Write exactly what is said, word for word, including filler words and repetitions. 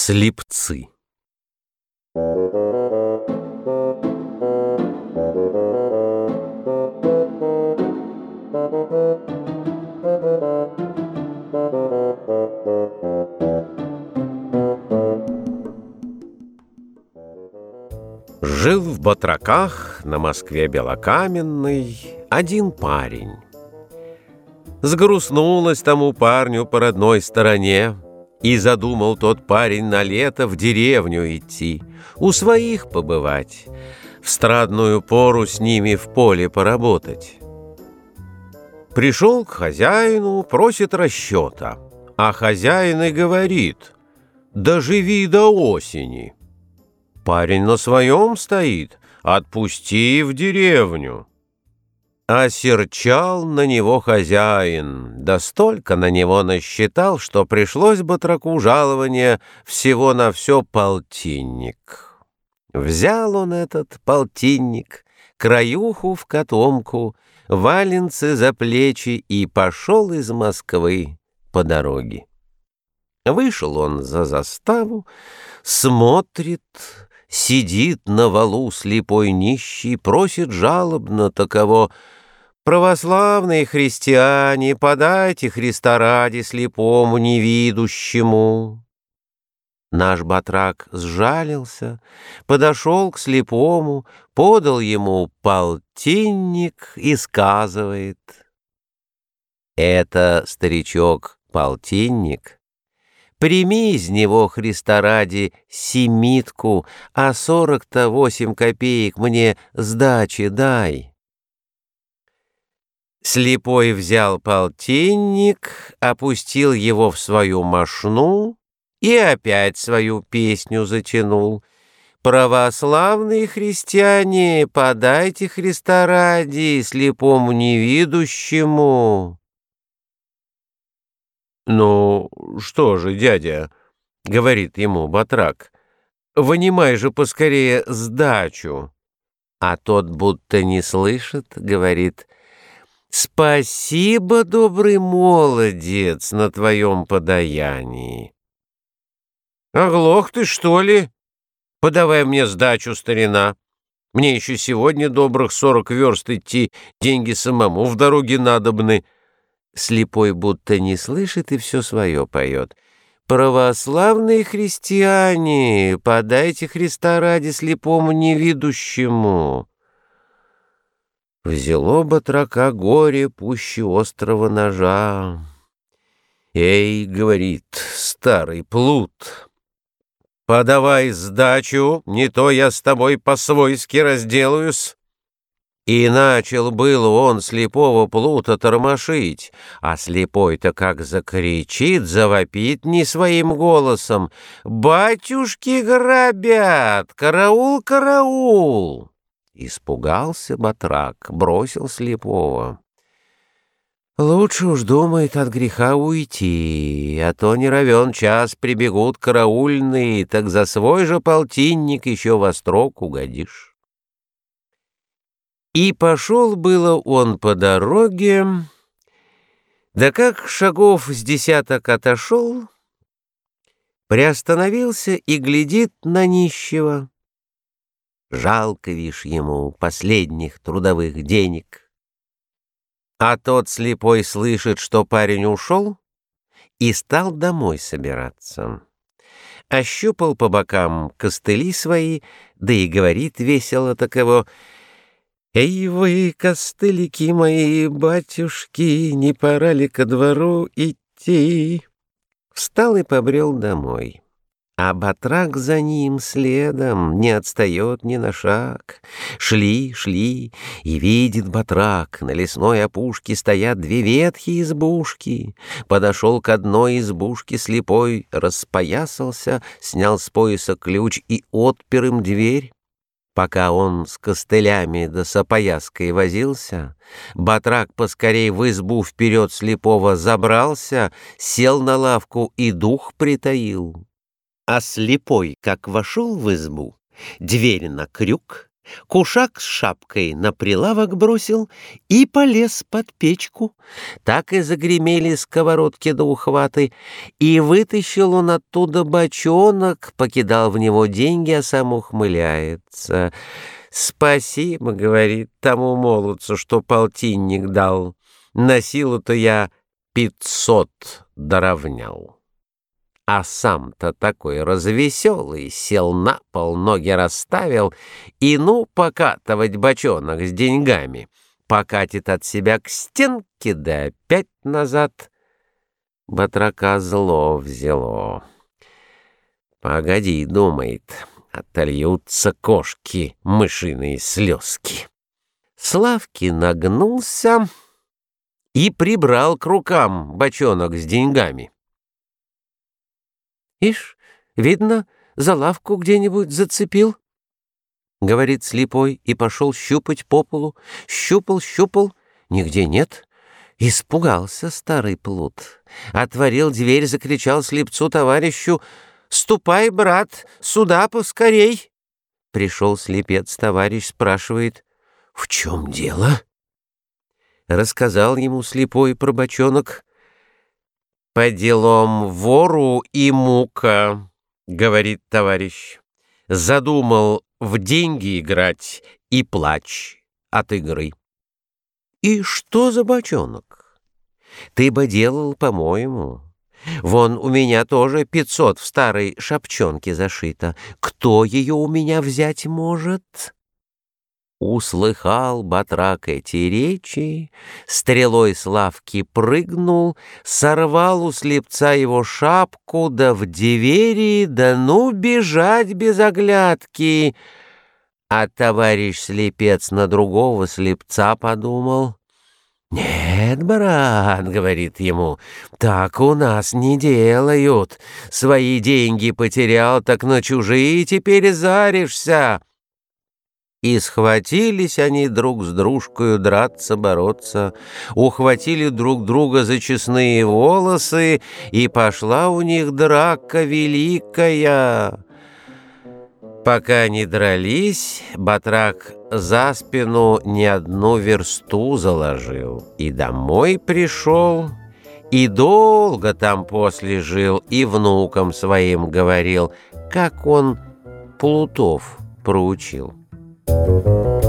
Слепцы. Жил в Батраках на Москве Белокаменной один парень. Сгрустнулось тому парню по родной стороне, и задумал тот парень на лето в деревню идти, у своих побывать, в страдную пору с ними в поле поработать. Пришел к хозяину, просит расчета, а хозяин и говорит: «Доживи до осени». Парень на своем стоит: «Отпусти в деревню». Осерчал на него хозяин, да столько на него насчитал, что пришлось Батраку жалование всего на все полтинник. Взял он этот полтинник, краюху в котомку, валенцы за плечи и пошел из Москвы по дороге. Вышел он за заставу, смотрит, сидит на валу слепой нищий, просит жалобно таково: «Православные христиане, подайте Христа ради слепому невидущему». Наш Батрак сжалился, подошел к слепому, подал ему полтинник и сказывает: «Это, старичок, полтинник. Прими из него, Христа ради, семитку, а сорок-то восемь копеек мне сдачи дай». Слепой взял полтинник, опустил его в свою мошну и опять свою песню затянул: «Православные христиане, подайте Христа ради слепому невидущему». «Ну, что же, дядя, — говорит ему Батрак, — вынимай же поскорее сдачу». А тот будто не слышит, говорит: «Спасибо, добрый молодец, на твоем подаянии». «Оглох ты, что ли? Подавай мне сдачу, старина. Мне еще сегодня добрых сорок верст идти, деньги самому в дороге надобны». Слепой будто не слышит и все свое поет: «Православные христиане, подайте Христа ради слепому невидущему». Взяло Батрака горе пуще острого ножа. «Эй, — говорит, — старый плут, подавай сдачу, не то я с тобой по-свойски разделаюсь». И начал было он слепого плута тормошить, а слепой-то как закричит, завопит не своим голосом: «Батюшки грабят! Караул, караул!» Испугался Батрак, бросил слепого. Лучше уж, думает, от греха уйти, а то не равен час прибегут караульные, так за свой же полтинник еще во строк угодишь. И пошел было он по дороге, да как шагов с десяток отошел, приостановился и глядит на нищего. Жалко, вишь, ему последних трудовых денег. А тот слепой слышит, что парень ушел, и стал домой собираться. Ощупал по бокам костыли свои, да и говорит весело таково: «Эй вы, костылики мои, батюшки, не пора ли ко двору идти?» Встал и побрел домой. А Батрак за ним следом, не отстает ни на шаг. Шли, шли, и видит Батрак: на лесной опушке стоят две ветхие избушки. Подошел к одной избушке слепой, распоясался, снял с пояса ключ и отпер им дверь. Пока он с костылями да с опояской возился, Батрак поскорей в избу вперед слепого забрался, сел на лавку и дух притаил. А слепой, как вошел в избу, дверь на крюк, кушак с шапкой на прилавок бросил и полез под печку. Так и загремели сковородки да ухваты, и вытащил он оттуда бочонок, покидал в него деньги, а сам ухмыляется. «Спасибо, — говорит, — тому молодцу, что полтинник дал. На силу-то я пятьсот доровнял». А сам-то такой развеселый, сел на пол, ноги расставил, и ну покатывать бочонок с деньгами. Покатит от себя к стенке, да опять назад. Батрака зло взяло. «Погоди, — думает, — отольются кошки мышиные слезки». Славки нагнулся и прибрал к рукам бочонок с деньгами. «Ишь, видно, за лавку где-нибудь зацепил, — говорит слепой, и пошел щупать по полу. Щупал, щупал, нигде нет. Испугался старый плут. Отворил дверь, закричал слепцу товарищу: «Ступай, брат, сюда поскорей!» Пришел слепец товарищ, спрашивает: «В чем дело?» Рассказал ему слепой про бочонок. «По делам вору и мука, — говорит товарищ, — задумал в деньги играть и плачь от игры». «И что за бочонок? Ты бы делал, по-моему. Вон у меня тоже пятьсот в старой шапчонке зашито. Кто ее у меня взять может?» Услыхал батрак эти речи, стрелой с лавки прыгнул, сорвал у слепца его шапку, да в двери, да ну бежать без оглядки. А товарищ слепец на другого слепца подумал. «Нет, брат, — говорит ему, — так у нас не делают. Свои деньги потерял, так на чужие теперь заришься». И схватились они друг с дружкою драться, бороться, ухватили друг друга за честные волосы, и пошла у них драка великая. Пока не дрались, батрак за спину не одну версту заложил, и домой пришел, и долго там после жил, и внукам своим говорил, как он плутов проучил. Thank you.